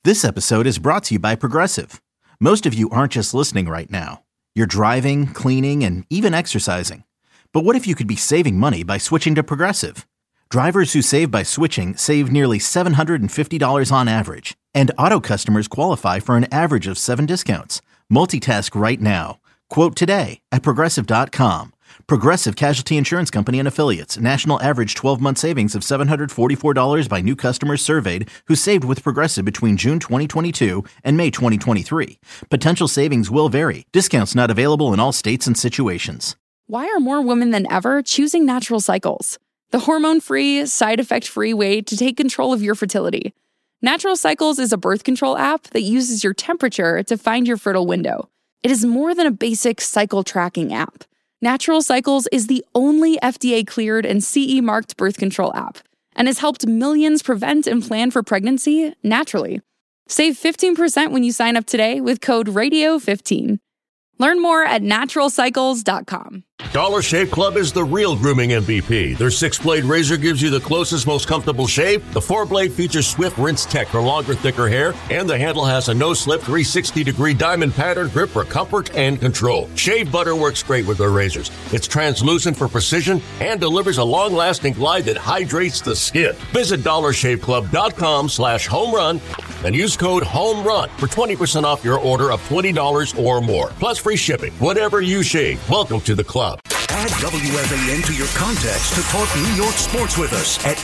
This episode is brought to you by Progressive. Most of you aren't just listening right now. You're driving, cleaning, and even exercising. But what if you could be saving money by switching to Progressive? Drivers who save by switching save nearly $750 on average. And auto customers qualify for an average of 7 discounts. Multitask right now. Quote today at Progressive.com. Progressive Casualty Insurance Company and Affiliates. National average 12-month savings of $744 by new customers surveyed who saved with Progressive between June 2022 and May 2023. Potential savings will vary. Discounts not available in all states and situations. Why are more women than ever choosing Natural Cycles? The hormone-free, side-effect-free way to take control of your fertility. Natural Cycles is a birth control app that uses your temperature to find your fertile window. It is more than a basic cycle tracking app. Natural Cycles is the only FDA-cleared and CE-marked birth control app and has helped millions prevent and plan for pregnancy naturally. Save 15% when you sign up today with code RADIO15. Learn more at naturalcycles.com. Dollar Shave Club is the real grooming MVP. Their 6-blade razor gives you the closest, most comfortable shave. The 4-blade features swift rinse tech for longer, thicker hair. And the handle has a no-slip 360-degree diamond pattern grip for comfort and control. Shave butter works great with their razors. It's translucent for precision and delivers a long-lasting glide that hydrates the skin. Visit dollarshaveclub.com/homerun and use code HOMERUN for 20% off your order of $20 or more. Plus free shipping. Whatever you shave, welcome to the club. Add WFAN to your contacts to talk New York sports with us at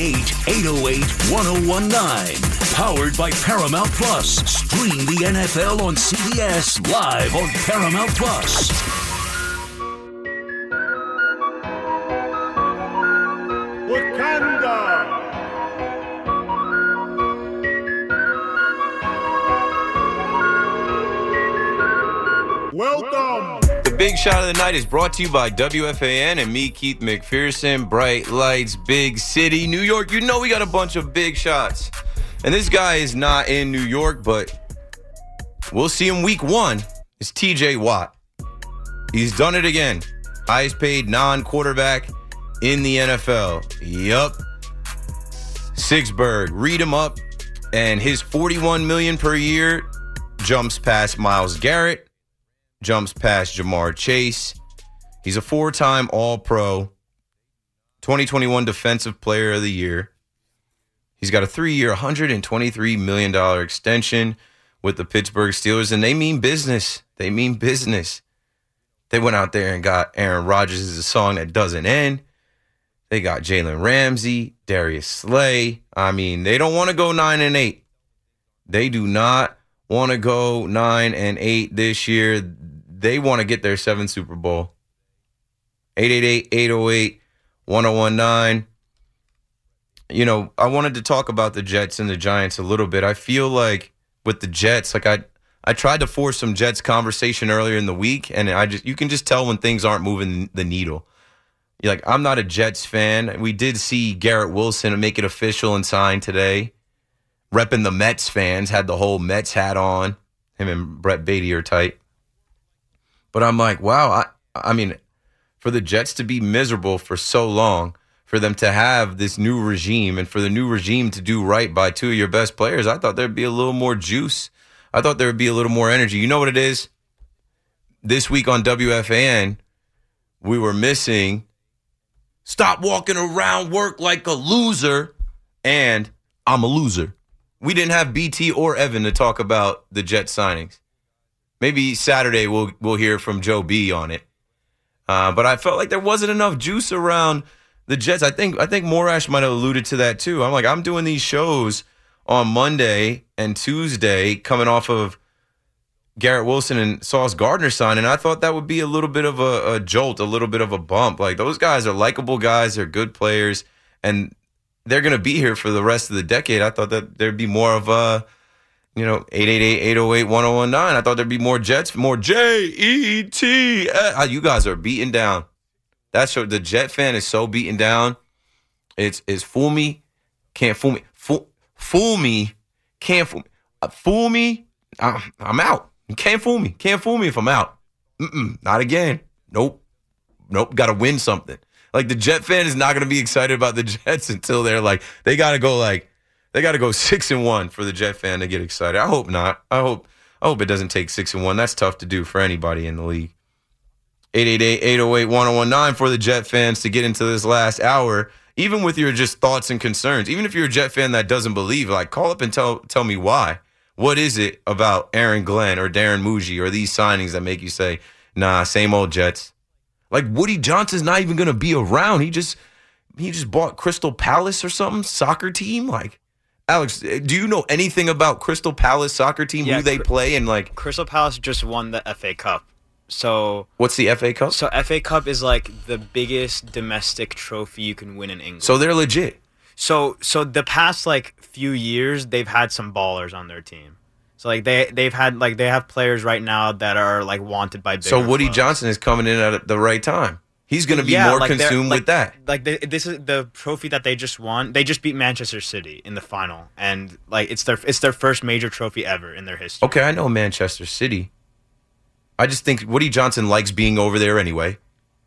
888-808-1019. Powered by Paramount Plus. Stream the NFL on CBS live on Paramount Plus. Wakanda! Welcome! The Big Shot of the Night is brought to you by WFAN and me, Keith McPherson. Bright lights, big city, New York. You know we got a bunch of big shots. And this guy is not in New York, but we'll see him week 1. It's TJ Watt. He's done it again. Highest paid non-quarterback in the NFL. Yup. Sigsberg, read him up. And his $41 million per year jumps past Myles Garrett. Jumps past Jamar Chase. He's a 4-time All-Pro, 2021 Defensive Player of the Year. He's got a 3-year, $123 million extension with the Pittsburgh Steelers, and they mean business. They mean business. They went out there and got Aaron Rodgers' song that doesn't end. They got Jalen Ramsey, Darius Slay. I mean, they don't want to go 9-8. They do not want to go 9-8 this year. They want to get their 7th Super Bowl. 888-808-1019. You know, I wanted to talk about the Jets and the Giants a little bit. I feel like with the Jets, like I tried to force some Jets conversation earlier in the week, and you can just tell when things aren't moving the needle. You're like, I'm not a Jets fan. We did see Garrett Wilson make it official and sign today. Repping the Mets fans, had the whole Mets hat on. Him and Brett Beatty are tight. But I'm like, wow, I mean, for the Jets to be miserable for so long, for them to have this new regime, and for the new regime to do right by 2 of your best players, I thought there'd be a little more juice. I thought there would be a little more energy. You know what it is? This week on WFAN, we were missing "Stop Walking Around Work Like a Loser" and "I'm a Loser." We didn't have BT or Evan to talk about the Jets signings. Maybe Saturday we'll hear from Joe B on it. But I felt like there wasn't enough juice around the Jets. I think Morash might have alluded to that too. I'm doing these shows on Monday and Tuesday coming off of Garrett Wilson and Sauce Gardner signing. I thought that would be a little bit of a jolt, a little bit of a bump. Like, those guys are likable guys. They're good players. And they're going to be here for the rest of the decade. I thought that there'd be more of a, 888-808-1019. I thought there'd be more Jets, more Jets. You guys are beaten down. That's what the Jet fan is so beaten down. It's fool me, can't fool me. Fool me, can't fool me. Fool me, I'm out. You can't fool me. Can't fool me if I'm out. Not again. Nope. Got to win something. Like, the Jet fan is not going to be excited about the Jets until they're like, they got to go like They got to go 6-1 for the Jet fan to get excited. I hope not. I hope it doesn't take 6-1. That's tough to do for anybody in the league. 888-808-1019 for the Jet fans to get into this last hour. Even with your just thoughts and concerns, even if you're a Jet fan that doesn't believe, like call up and tell me why. What is it about Aaron Glenn or Darren Muji or these signings that make you say, nah, same old Jets? Like Woody Johnson's not even going to be around. He just bought Crystal Palace or something, soccer team. Like, Alex, do you know anything about Crystal Palace soccer team, who they play? And like Crystal Palace just won the FA Cup. So what's the FA Cup? So FA Cup is like the biggest domestic trophy you can win in England. So they're legit. So the past like few years they've had some ballers on their team. So like they have players right now that are like wanted by bigger So Woody clubs. Johnson is coming in at the right time. He's going to be more consumed with that. Like this is the trophy that they just won. They just beat Manchester City in the final, and like it's their first major trophy ever in their history. Okay, I know Manchester City. I just think Woody Johnson likes being over there anyway.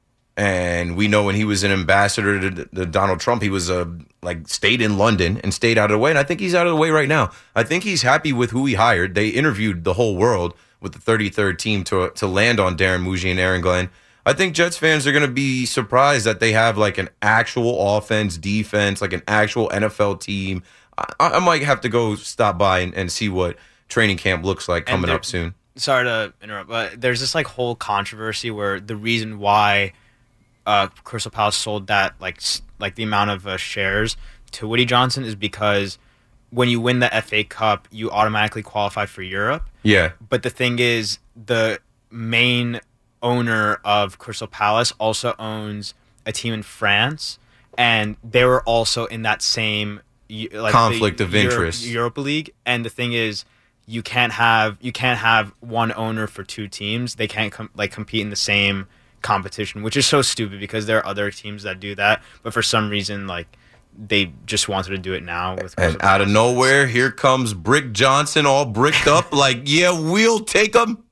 And we know when he was an ambassador to Donald Trump, he was stayed in London and stayed out of the way. And I think he's out of the way right now. I think he's happy with who he hired. They interviewed the whole world with the 33rd team to land on Darren Muji and Aaron Glenn. I think Jets fans are going to be surprised that they have like an actual offense, defense, like an actual NFL team. I might have to go stop by and see what training camp looks like coming up soon. Sorry to interrupt, but there's this like whole controversy where the reason why Crystal Palace sold that like the amount of shares to Woody Johnson is because when you win the FA Cup, you automatically qualify for Europe. Yeah. But the thing is, the main owner of Crystal Palace also owns a team in France, and they were also in that same like conflict of interest Europa League. And the thing is, you can't have one owner for two teams. They can't compete in the same competition, which is so stupid because there are other teams that do that. But for some reason, like they just wanted to do it now. And out of nowhere, here comes Brick Johnson, all bricked up. Like, yeah, we'll take them.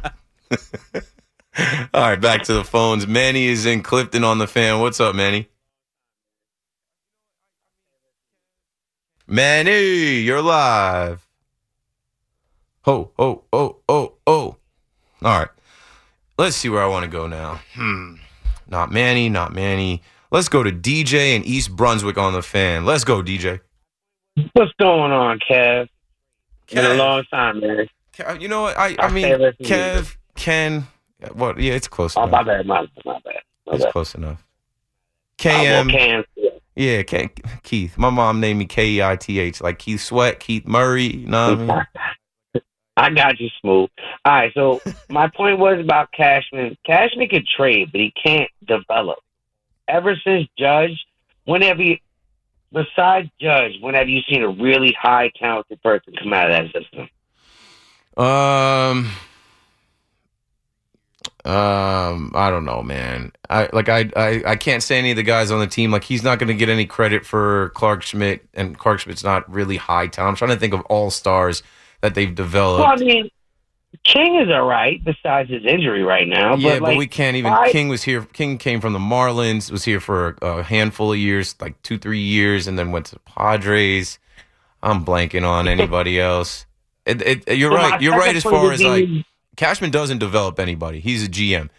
All right, back to the phones. Manny is in Clifton on the Fan. What's up, Manny? Manny, you're live. Oh. All right. Let's see where I want to go now. Not Manny. Let's go to DJ in East Brunswick on the Fan. Let's go, DJ. What's going on, Kev? Been a long time, man. You know what? I mean, Kev, Ken. What? Yeah, it's close enough. My bad. It's close enough. KM. Yeah, Keith. My mom named me Keith, like Keith Sweat, Keith Murray. You know what I mean? I got you, Smooth. All right, so my point was about Cashman. Cashman can trade, but he can't develop. Ever since Judge, besides Judge, when have you seen a really high talented person come out of that system? I don't know, man. I can't say any of the guys on the team. Like, he's not going to get any credit for Clark Schmidt, and Clark Schmidt's not really high talent. I'm trying to think of all-stars that they've developed. Well, I mean, King is all right, besides his injury right now. Yeah, but we can't even. King was here. King came from the Marlins, was here for a handful of years, like 2-3 years, and then went to Padres. I'm blanking on anybody else. You're right. You're right as far as like Cashman doesn't develop anybody. He's a GM.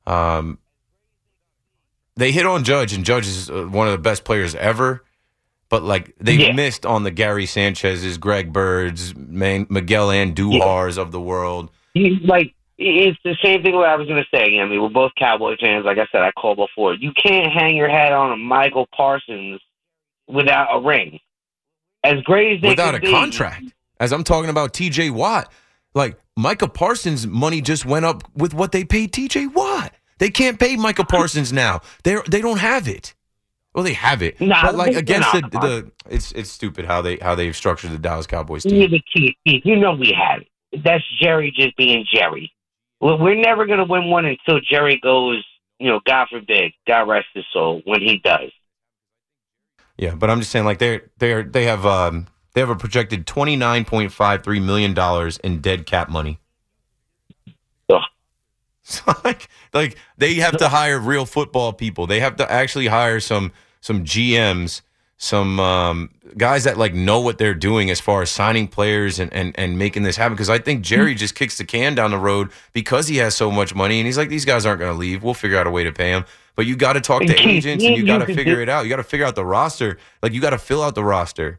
They hit on Judge, and Judge is one of the best players ever. But like they missed on the Gary Sanchez's, Greg Birds, Miguel Andújars of the world. It's the same thing what I was going to say. I mean, we're both Cowboy fans. Like I said, I called before. You can't hang your hat on a Michael Parsons without a ring. As great as they without could a contract. As I'm talking about T.J. Watt, like Micah Parsons' money just went up with what they paid T.J. Watt. They can't pay Micah Parsons now. They don't have it. Well, they have it, but like against it's stupid how they've structured the Dallas Cowboys team. Yeah, Keith, you know we have it. That's Jerry just being Jerry. Well, we're never going to win one until Jerry goes. God forbid, God rest his soul, when he does. Yeah, but I'm just saying, like they have a projected $29.53 million in dead cap money. Ugh. So like they have to hire real football people. They have to actually hire some GMs, guys that like know what they're doing as far as signing players and making this happen. Because I think Jerry just kicks the can down the road because he has so much money, and he's like, these guys aren't going to leave. We'll figure out a way to pay them. But you got to talk to agents, and you got to figure it out. You got to figure out the roster. Like, you got to fill out the roster.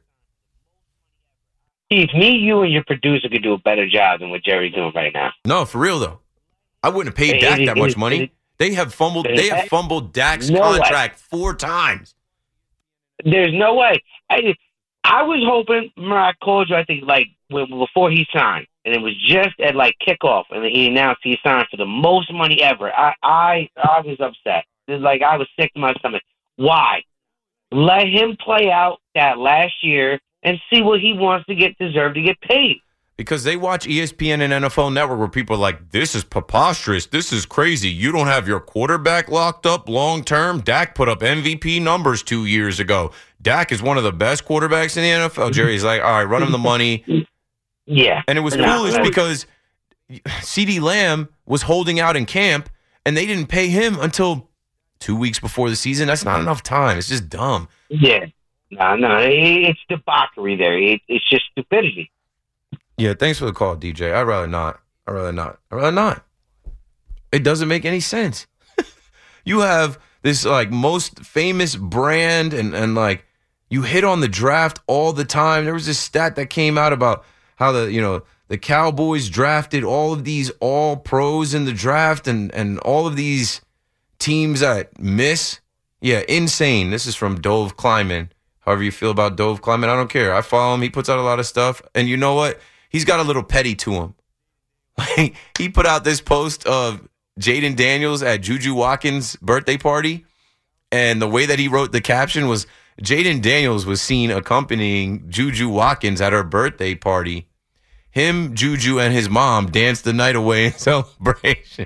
Keith, me, you, and your producer could do a better job than what Jerry's doing right now. No, for real though. I wouldn't have paid Dak that much money. They have fumbled Dak's contract 4 times. There's no way. I was hoping, remember I called you, I think, like, before he signed, and it was just at, like, kickoff, and he announced he signed for the most money ever. I was upset. It was like I was sick to my stomach. Why? Let him play out that last year and see what he wants to deserve to get paid. Because they watch ESPN and NFL Network where people are like, this is preposterous. This is crazy. You don't have your quarterback locked up long term. Dak put up MVP numbers 2 years ago. Dak is one of the best quarterbacks in the NFL. Jerry's like, all right, run him the money. Yeah. And it was foolish because CeeDee Lamb was holding out in camp, and they didn't pay him until 2 weeks before the season. That's not enough time. It's just dumb. Yeah. No. It's debauchery there. It's just stupidity. Yeah, thanks for the call, DJ. I'd rather not. It doesn't make any sense. You have this like most famous brand and like you hit on the draft all the time. There was this stat that came out about how the Cowboys drafted all of these all pros in the draft and all of these teams that miss. Yeah, insane. This is from Dove Kleiman. However you feel about Dove Kleiman, I don't care. I follow him. He puts out a lot of stuff. And you know what? He's got a little petty to him. Like, he put out this post of Jaden Daniels at Juju Watkins' birthday party. And the way that he wrote the caption was, Jaden Daniels was seen accompanying Juju Watkins at her birthday party. Him, Juju, and his mom danced the night away in celebration.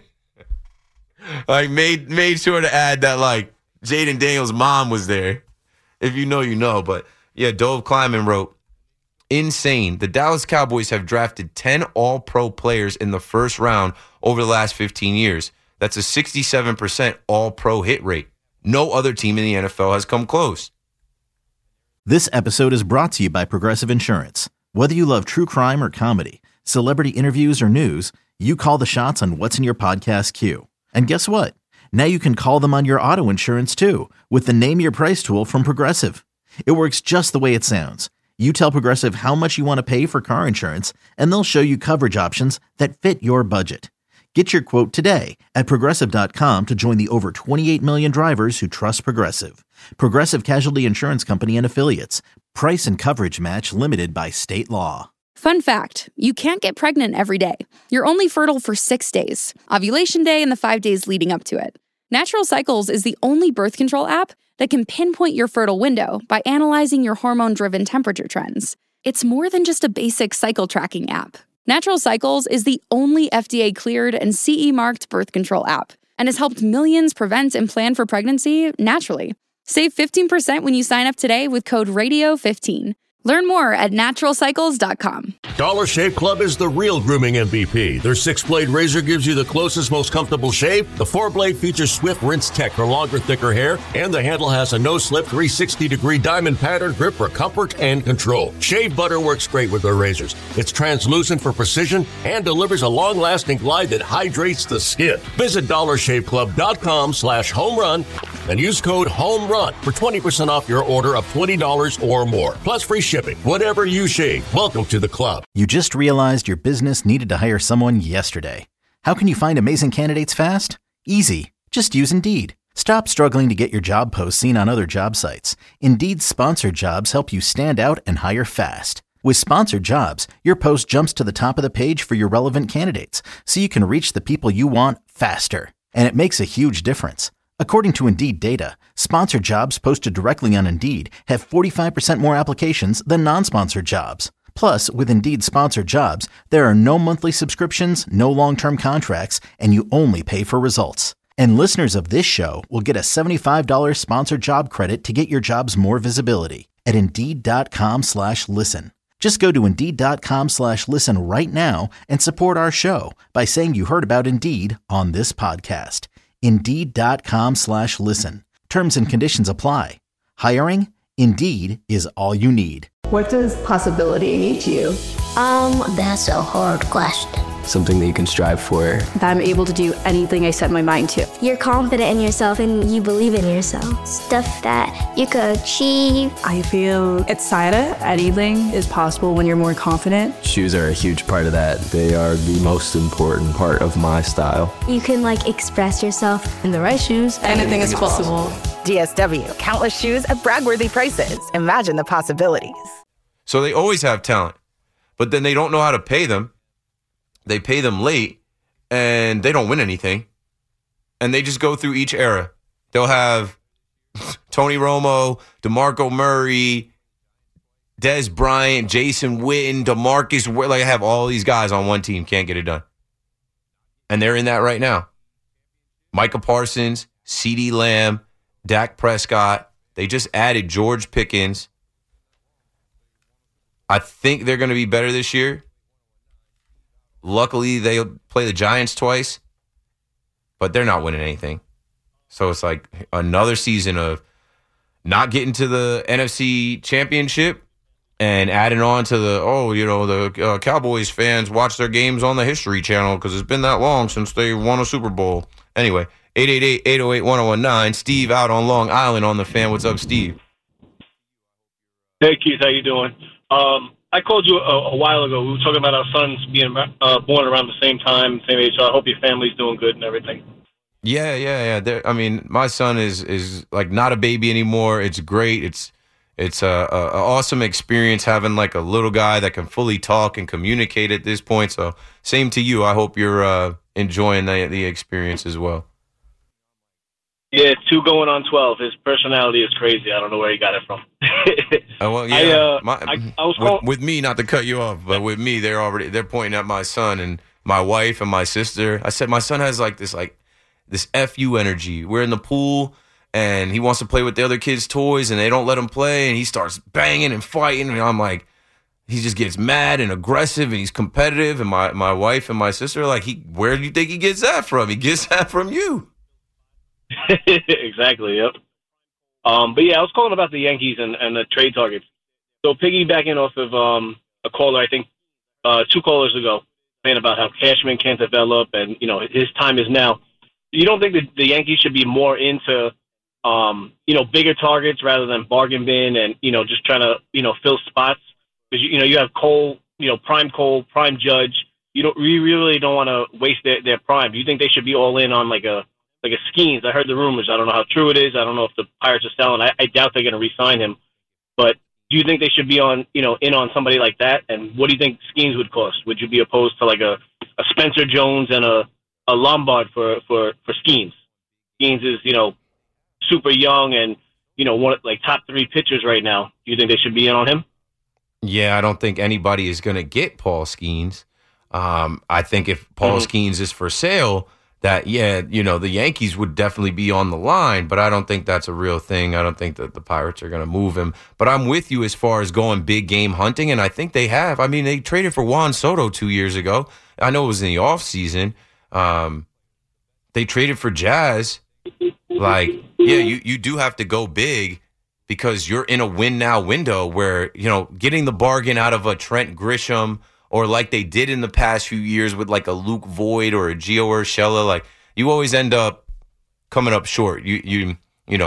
Like, made sure to add that, like, Jaden Daniels' mom was there. If you know, you know. But, yeah, Dove Kleiman wrote, insane. The Dallas Cowboys have drafted 10 all-pro players in the first round over the last 15 years. That's a 67% all-pro hit rate. No other team in the NFL has come close. This episode is brought to you by Progressive Insurance. Whether you love true crime or comedy, celebrity interviews or news, you call the shots on what's in your podcast queue. And guess what? Now you can call them on your auto insurance too with the Name Your Price tool from Progressive. It works just the way it sounds. You tell Progressive how much you want to pay for car insurance, and they'll show you coverage options that fit your budget. Get your quote today at Progressive.com to join the over 28 million drivers who trust Progressive. Progressive Casualty Insurance Company and Affiliates. Price and coverage match limited by state law. Fun fact, you can't get pregnant every day. You're only fertile for 6 days, ovulation day and the 5 days leading up to it. Natural Cycles is the only birth control app that can pinpoint your fertile window by analyzing your hormone-driven temperature trends. It's more than just a basic cycle tracking app. Natural Cycles is the only FDA-cleared and CE-marked birth control app and has helped millions prevent and plan for pregnancy naturally. Save 15% when you sign up today with code RADIO15. Learn more at naturalcycles.com. Dollar Shave Club is the real grooming MVP. Their 6-blade razor gives you the closest, most comfortable shave. The 4-blade features Swift Rinse Tech for longer, thicker hair, and the handle has a no-slip 360-degree diamond pattern grip for comfort and control. Shave butter works great with their razors. It's translucent for precision and delivers a long-lasting glide that hydrates the skin. Visit DollarShaveClub.com/homerun and use code HOMERUN for 20% off your order of $20 or more. Plus free shipping. Whatever you shave, welcome to the club. You just realized your business needed to hire someone yesterday. How can you find amazing candidates fast? Easy. Just use Indeed. Stop struggling to get your job posts seen on other job sites. Indeed's sponsored jobs help you stand out and hire fast. With sponsored jobs, your post jumps to the top of the page for your relevant candidates, so you can reach the people you want faster. And it makes a huge difference. According to Indeed data, sponsored jobs posted directly on Indeed have 45% more applications than non-sponsored jobs. Plus, with Indeed sponsored jobs, there are no monthly subscriptions, no long-term contracts, and you only pay for results. And listeners of this show will get a $75 sponsored job credit to get your jobs more visibility at Indeed.com/listen. Just go to Indeed.com/listen right now and support our show by saying you heard about Indeed on this podcast. Indeed.com/listen. Terms and conditions apply. Hiring? Indeed is all you need. What does possibility mean to you? That's a hard question. Something that you can strive for. That I'm able to do anything I set my mind to. You're confident in yourself and you believe in yourself. Stuff that you could achieve. I feel excited. Anything is possible when you're more confident. Shoes are a huge part of that. They are the most important part of my style. You can express yourself. In the right shoes, anything is possible. DSW, countless shoes at brag-worthy prices. Imagine the possibilities. So they always have talent, but then they don't know how to pay them. They pay them late, and they don't win anything. And they just go through each era. They'll have Tony Romo, DeMarco Murray, Des Bryant, Jason Witten, DeMarcus. I have all these guys on one team, can't get it done. And they're in that right now. Micah Parsons, CeeDee Lamb, Dak Prescott. They just added George Pickens. I think they're going to be better this year. Luckily, they'll play the Giants twice, but they're not winning anything. So it's like another season of not getting to the NFC Championship and adding on to the Cowboys fans watch their games on the History Channel because it's been that long since they won a Super Bowl. Anyway, 888-808-1019. Steve out on Long Island on the Fan. What's up, Steve? Hey, Keith. How you doing? I called you a while ago. We were talking about our sons being born around the same time, same age. So I hope your family's doing good and everything. Yeah. My son is not a baby anymore. It's great. It's a awesome experience having a little guy that can fully talk and communicate at this point. So same to you. I hope you're enjoying the experience as well. Yeah, 2 going on 12. His personality is crazy. I don't know where he got it from. With me, not to cut you off, but with me, they're pointing at my son and my wife and my sister. I said my son has this FU energy. We're in the pool and he wants to play with the other kids' toys and they don't let him play and he starts banging and fighting and I'm like, he just gets mad and aggressive and he's competitive and my wife and my sister are like, where do you think he gets that from? He gets that from you. Exactly, yep. But yeah, I was calling about the Yankees and the trade targets. So piggybacking off of a caller, I think 2 callers ago, saying about how Cashman can't develop and, his time is now. You don't think that the Yankees should be more into, bigger targets rather than bargain bin and, just trying to, fill spots? Because, you have Cole, prime Judge. You really don't want to waste their prime. Do you think they should be all in on like a Skeens? I heard the rumors. I don't know how true it is. I don't know if the Pirates are selling. I doubt they're going to re-sign him. But do you think they should be in on somebody like that? And what do you think Skeens would cost? Would you be opposed to a Spencer Jones and a Lombard for Skeens? Skeens is, super young and, one of top 3 pitchers right now. Do you think they should be in on him? Yeah, I don't think anybody is going to get Paul Skeens. I think if Paul Skeens is for sale, that, the Yankees would definitely be on the line, but I don't think that's a real thing. I don't think that the Pirates are going to move him. But I'm with you as far as going big game hunting, and I think they have. I mean, they traded for Juan Soto 2 years ago. I know it was in the offseason. They traded for Jazz. You do have to go big because you're in a win-now window where, getting the bargain out of a Trent Grisham or like they did in the past few years with a Luke Voigt or a Gio Urshela, you always end up coming up short. You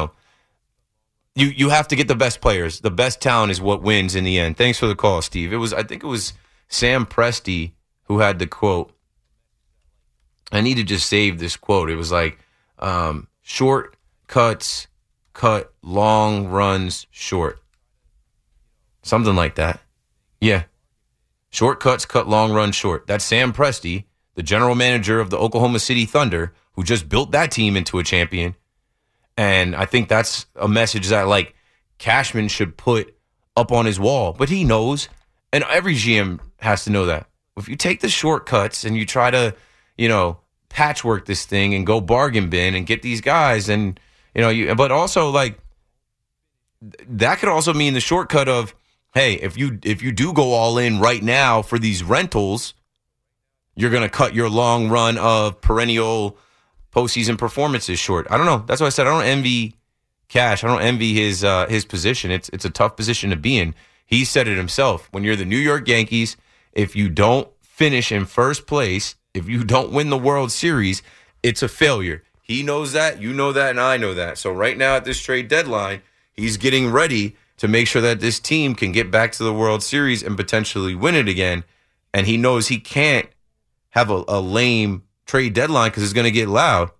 have to get the best players. The best talent is what wins in the end. Thanks for the call, Steve. I think it was Sam Presti who had the quote. I need to just save this quote. It was short cuts, cut long runs short. Something like that. Yeah. Shortcuts cut long run short. That's Sam Presti, the general manager of the Oklahoma City Thunder, who just built that team into a champion. And I think that's a message that Cashman should put up on his wall. But he knows, and every GM has to know that. If you take the shortcuts and you try to, patchwork this thing and go bargain bin and get these guys, and but also that could also mean the shortcut of, hey, if you do go all in right now for these rentals, you're going to cut your long run of perennial postseason performances short. I don't know. That's why I said I don't envy Cash, I don't envy his position. It's a tough position to be in. He said it himself. When you're the New York Yankees, if you don't finish in first place, if you don't win the World Series, it's a failure. He knows that, you know that, and I know that. So right now at this trade deadline, he's getting ready to make sure that this team can get back to the World Series and potentially win it again. And he knows he can't have a lame trade deadline because it's going to get loud.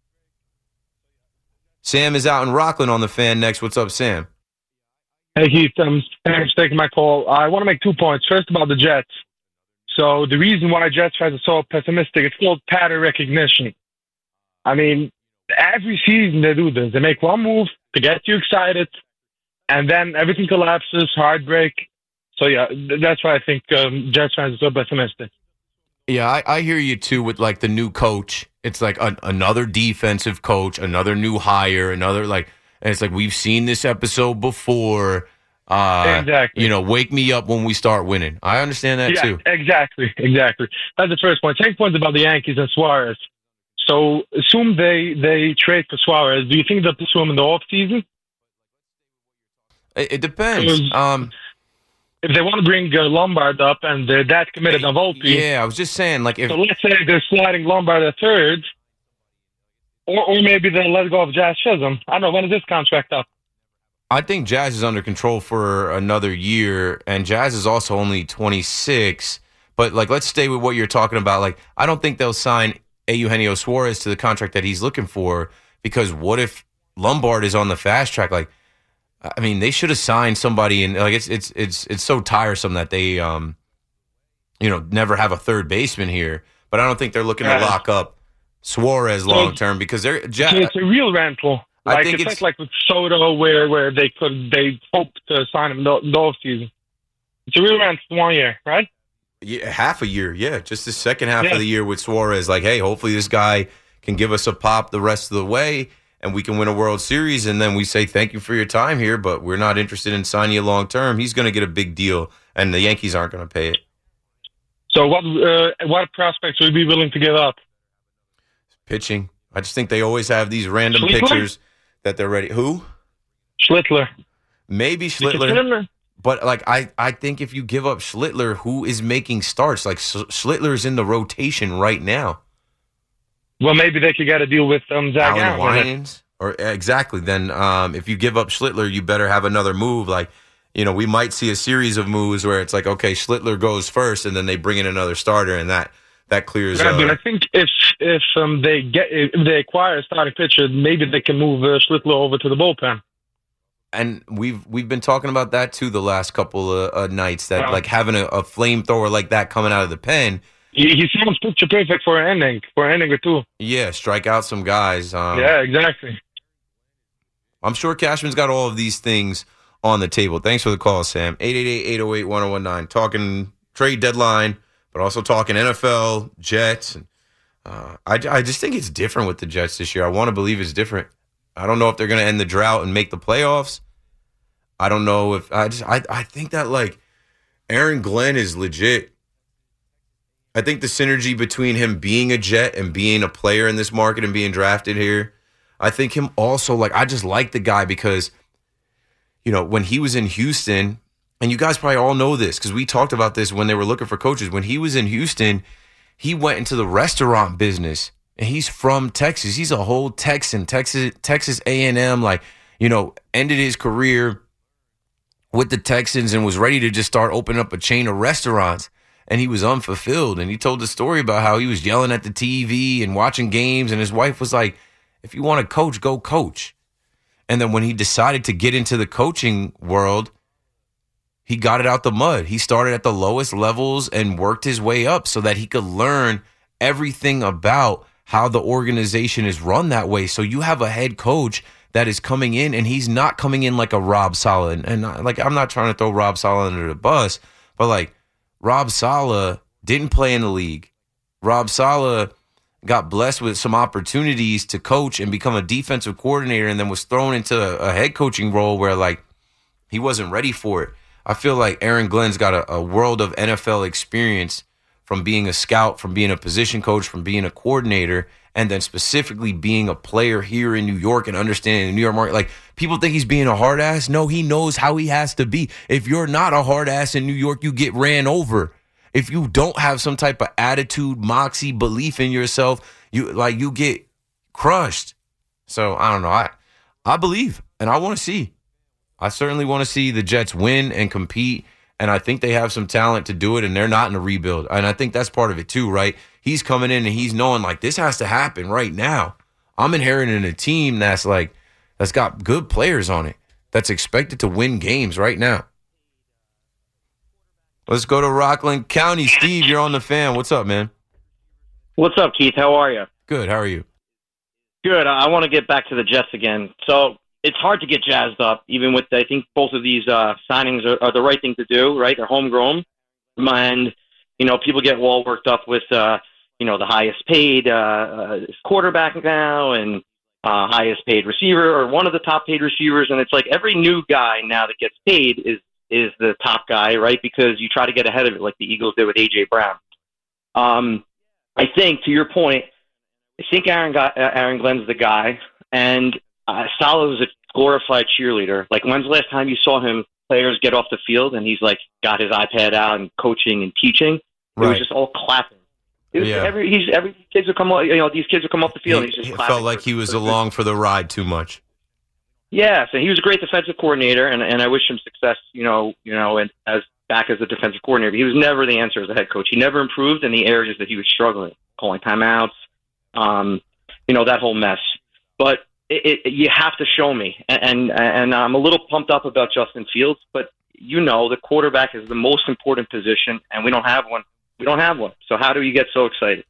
Sam is out in Rockland on the Fan next. What's up, Sam? Hey, Heath. Thanks for taking my call. I want to make 2 points. First, about the Jets. So the reason why Jets fans are so pessimistic, it's called pattern recognition. I mean, every season they do this. They make one move to get you excited, and then everything collapses, heartbreak. So, yeah, that's why I think Jets fans are so pessimistic. Yeah, I hear you, too, with, like, the new coach. It's like another defensive coach, another new hire, and it's like we've seen this episode before. Exactly. Wake me up when we start winning. I understand that, too. Exactly. That's the first point. Second point is about the Yankees and Suarez. So, assume they trade for Suarez. Do you think they'll pursue him in the offseason? It depends. If they want to bring Lombard up and they're that committed on Volpe. Yeah, I was just saying, like, if. So let's say they're sliding Lombard at third, or maybe they'll let go of Jazz Chisholm. I don't know, when is this contract up? I think Jazz is under control for another year, and Jazz is also only 26. But, like, let's stay with what you're talking about. Like, I don't think they'll sign Eugenio Suarez to the contract that he's looking for, because what if Lombard is on the fast track? Like, I mean, they should have signed somebody, and like it's so tiresome that they never have a third baseman here. But I don't think they're looking to lock up Suarez long term because they're. It's a real rental. Like, it's not like with Soto where they hope to sign him in the offseason. It's a real rental 1 year, right? Yeah, half a year. Yeah, just the second half of the year with Suarez. Like, hey, hopefully this guy can give us a pop the rest of the way, and we can win a World Series, and then we say thank you for your time here, but we're not interested in signing you long term. He's going to get a big deal, and the Yankees aren't going to pay it. So what prospects would you be willing to give up? Pitching. I just think they always have these random pitchers that they're ready. Who? Schlittler. Maybe Schlittler. But, like, I think if you give up Schlittler, who is making starts? Like, Schlittler's in the rotation right now. Well, maybe they could get a deal with Zach Allen. Or exactly. Then if you give up Schlittler, you better have another move. Like, we might see a series of moves where it's like, okay, Schlittler goes first, and then they bring in another starter, and that clears. Yeah, but I think if they acquire a starting pitcher, maybe they can move Schlittler over to the bullpen. And we've been talking about that too the last couple of nights. That like having a flamethrower like that coming out of the pen. He sounds picture perfect for an inning or two. Yeah, strike out some guys. Yeah, exactly. I'm sure Cashman's got all of these things on the table. Thanks for the call, Sam. 888-808-1019. Talking trade deadline, but also talking NFL, Jets. And, I just think it's different with the Jets this year. I want to believe it's different. I don't know if they're going to end the drought and make the playoffs. I don't know if I think that like Aaron Glenn is legit. I think the synergy between him being a Jet and being a player in this market and being drafted here, I think him also, like, I just like the guy because, when he was in Houston, and you guys probably all know this because we talked about this when they were looking for coaches. When he was in Houston, he went into the restaurant business, and he's from Texas. He's a whole Texan, Texas A&M, ended his career with the Texans and was ready to just start opening up a chain of restaurants. And he was unfulfilled. And he told the story about how he was yelling at the TV and watching games. And his wife was like, if you want to coach, go coach. And then when he decided to get into the coaching world, he got it out the mud. He started at the lowest levels and worked his way up so that he could learn everything about how the organization is run that way. So you have a head coach that is coming in, and he's not coming in like a Rob Saleh. And I'm not trying to throw Rob Saleh under the bus, but like, Rob Saleh didn't play in the league. Rob Saleh got blessed with some opportunities to coach and become a defensive coordinator, and then was thrown into a head coaching role where like he wasn't ready for it. I feel like Aaron Glenn's got a world of NFL experience from being a scout, from being a position coach, from being a coordinator, and then specifically being a player here in New York and understanding the New York market. Like, people think he's being a hard ass. No, he knows how he has to be. If you're not a hard ass in New York, you get ran over. If you don't have some type of attitude, moxie, belief in yourself, you get crushed. So I don't know. I believe, and I want to see. I certainly want to see the Jets win and compete, and I think they have some talent to do it, and they're not in a rebuild. And I think that's part of it too, right? He's coming in and he's knowing, like, this has to happen right now. I'm inheriting a team that's got good players on it, that's expected to win games right now. Let's go to Rockland County. Steve, you're on the Fan. What's up, man? What's up, Keith? How are you? Good. How are you? Good. I want to get back to the Jets again. So it's hard to get jazzed up, even with, I think both of these signings are the right thing to do, right? They're homegrown. And, people get all worked up with, the highest paid quarterback now and highest paid receiver or one of the top paid receivers. And it's like every new guy now that gets paid is the top guy, right? Because you try to get ahead of it like the Eagles did with A.J. Brown. I think, to your point, I think Aaron Glenn's the guy, and Saleh was a glorified cheerleader. Like, when's the last time you saw players get off the field and he's like got his iPad out and coaching and teaching? It was just all clapping. It was every kids would come, these kids would come off the field and he's just clapping. Felt like he was along for the ride too much. Yes, and he was a great defensive coordinator, and I wish him success. And as a defensive coordinator, but he was never the answer as a head coach. He never improved in the areas that he was struggling, calling timeouts, that whole mess. But you have to show me, and I'm a little pumped up about Justin Fields, but the quarterback is the most important position, and we don't have one. So how do you get so excited?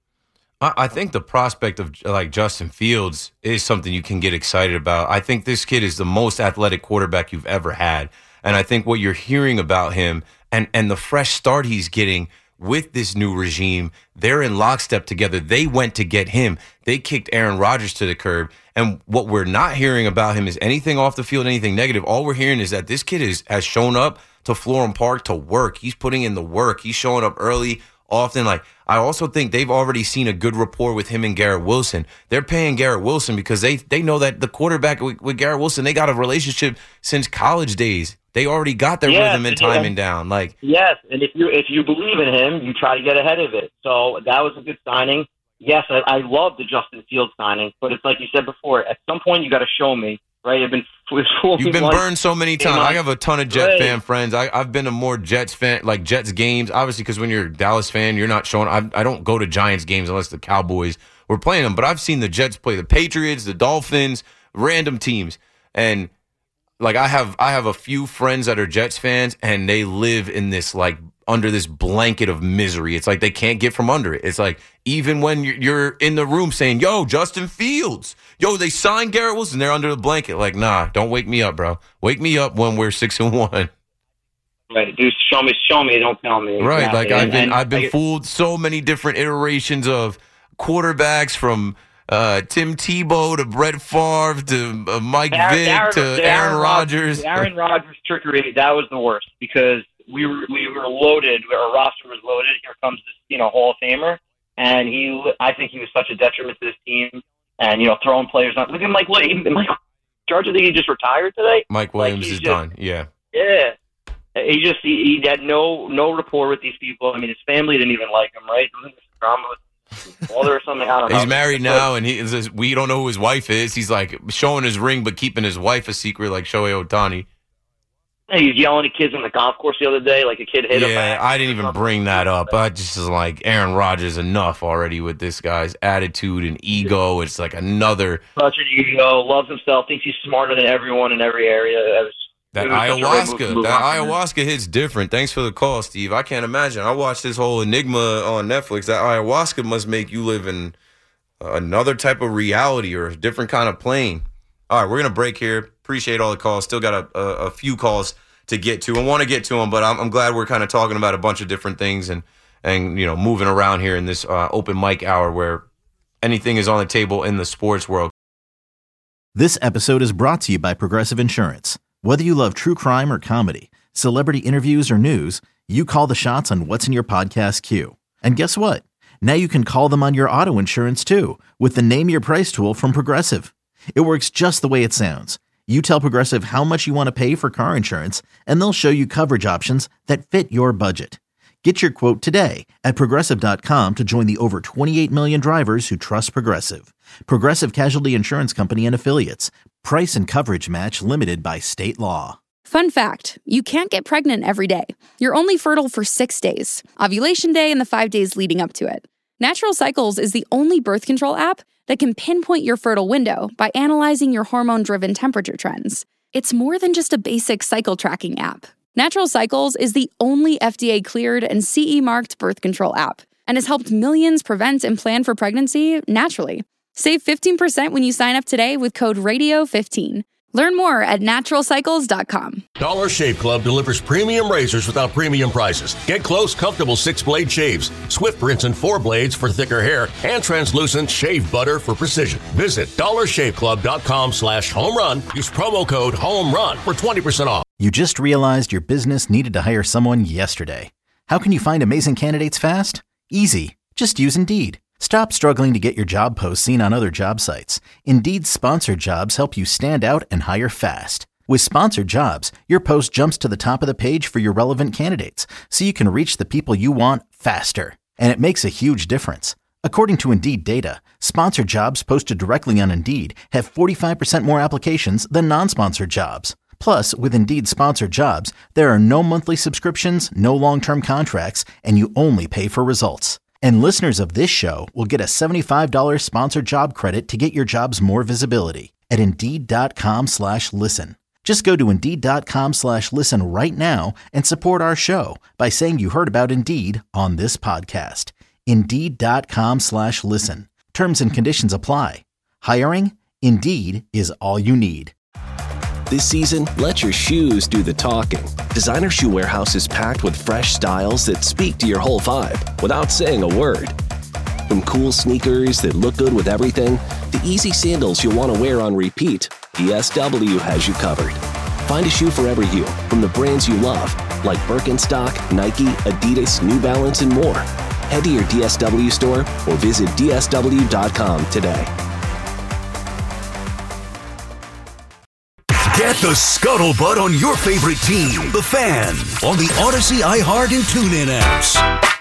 I think the prospect of like Justin Fields is something you can get excited about. I think this kid is the most athletic quarterback you've ever had. And I think what you're hearing about him and the fresh start he's getting with this new regime, they're in lockstep together. They went to get him. They kicked Aaron Rodgers to the curb. And what we're not hearing about him is anything off the field, anything negative. All we're hearing is that this kid has shown up to Florham Park to work. He's putting in the work. He's showing up early, often. Like, I also think they've already seen a good rapport with him and Garrett Wilson. They're paying Garrett Wilson because they know that the quarterback with Garrett Wilson, they got a relationship since college days. They already got their rhythm and timing down. Like, yes, and if you believe in him, you try to get ahead of it. So that was a good signing. Yes, I love the Justin Fields signing, but it's like you said before. At some point, you got to show me, right? You've been burned so many times. I have a ton of Jet fan friends. I've been to more Jets games, obviously, because when you're a Dallas fan, you're not showing. I don't go to Giants games unless the Cowboys were playing them. But I've seen the Jets play the Patriots, the Dolphins, random teams, and like I have a few friends that are Jets fans, and they live in this like under this blanket of misery. It's like they can't get from under it. It's like even when you're in the room saying, "Yo, Justin Fields, yo, they signed Garrett Wilson," they're under the blanket. Like, nah, don't wake me up, bro. Wake me up when we're 6-1. Right, dude. Show me, don't tell me. Right, exactly. like I've been fooled so many different iterations of quarterbacks from Tim Tebow to Brett Favre to Mike Vick to Aaron Rodgers. Aaron Rodgers trickery, that was the worst because we were loaded. Our roster was loaded. Here comes this Hall of Famer, and I think he was such a detriment to this team. And throwing players on. Look at Mike Williams. Georgia, think he just retired today. Mike Williams is done. Yeah. Yeah. He had no rapport with these people. I mean, his family didn't even like him, right? Drama with father or something. I don't know. He's married now, and we don't know who his wife is. He's like showing his ring, but keeping his wife a secret, like Shohei Ohtani. He was yelling at kids on the golf course the other day, like a kid hit him. Yeah, I didn't even bring that up. I just was like, Aaron Rodgers, enough already with this guy's attitude and ego. It's like another such an ego, loves himself, thinks he's smarter than everyone in every area. That ayahuasca hits different. Thanks for the call, Steve. I can't imagine. I watched this whole Enigma on Netflix. That ayahuasca must make you live in another type of reality or a different kind of plane. All right, we're going to break here. Appreciate all the calls. Still got a few calls to get to. I want to get to them, but I'm glad we're kind of talking about a bunch of different things and moving around here in this open mic hour where anything is on the table in the sports world. This episode is brought to you by Progressive Insurance. Whether you love true crime or comedy, celebrity interviews or news, you call the shots on what's in your podcast queue. And guess what? Now you can call them on your auto insurance too with the Name Your Price tool from Progressive. It works just the way it sounds. You tell Progressive how much you want to pay for car insurance, and they'll show you coverage options that fit your budget. Get your quote today at Progressive.com to join the over 28 million drivers who trust Progressive. Progressive Casualty Insurance Company and Affiliates. Price and coverage match limited by state law. Fun fact, you can't get pregnant every day. You're only fertile for 6 days, ovulation day and the 5 days leading up to it. Natural Cycles is the only birth control app that can pinpoint your fertile window by analyzing your hormone-driven temperature trends. It's more than just a basic cycle tracking app. Natural Cycles is the only FDA-cleared and CE-marked birth control app and has helped millions prevent and plan for pregnancy naturally. Save 15% when you sign up today with code RADIO15. Learn more at naturalcycles.com. Dollar Shave Club delivers premium razors without premium prices. Get close, comfortable 6-blade shaves, swift rinse and 4 blades for thicker hair, and translucent shave butter for precision. Visit dollarshaveclub.com/homerun. Use promo code HOMERUN for 20% off. You just realized your business needed to hire someone yesterday. How can you find amazing candidates fast? Easy. Just use Indeed. Stop struggling to get your job posts seen on other job sites. Indeed's sponsored jobs help you stand out and hire fast. With sponsored jobs, your post jumps to the top of the page for your relevant candidates, so you can reach the people you want faster. And it makes a huge difference. According to Indeed data, sponsored jobs posted directly on Indeed have 45% more applications than non-sponsored jobs. Plus, with Indeed sponsored jobs, there are no monthly subscriptions, no long-term contracts, and you only pay for results. And listeners of this show will get a $75 sponsored job credit to get your jobs more visibility at Indeed.com/listen. Just go to Indeed.com/listen right now and support our show by saying you heard about Indeed on this podcast. Indeed.com/listen. Terms and conditions apply. Hiring? Indeed is all you need. This season, let your shoes do the talking. Designer Shoe Warehouse is packed with fresh styles that speak to your whole vibe without saying a word. From cool sneakers that look good with everything, to easy sandals you'll want to wear on repeat, DSW has you covered. Find a shoe for every you from the brands you love, like Birkenstock, Nike, Adidas, New Balance, and more. Head to your DSW store or visit DSW.com today. Get the scuttlebutt on your favorite team, the Fan, on the Odyssey, iHeart, and TuneIn apps.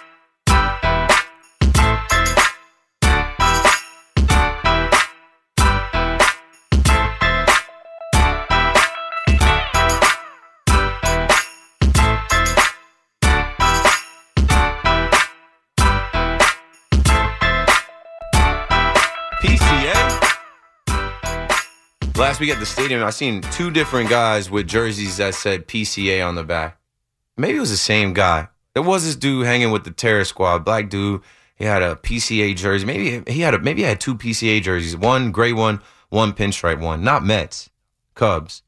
Last week at the stadium, I seen 2 different guys with jerseys that said PCA on the back. Maybe it was the same guy. There was this dude hanging with the Terror Squad, black dude. He had a PCA jersey. Maybe he had 2 PCA jerseys, one gray one pinstripe one. Not Mets, Cubs.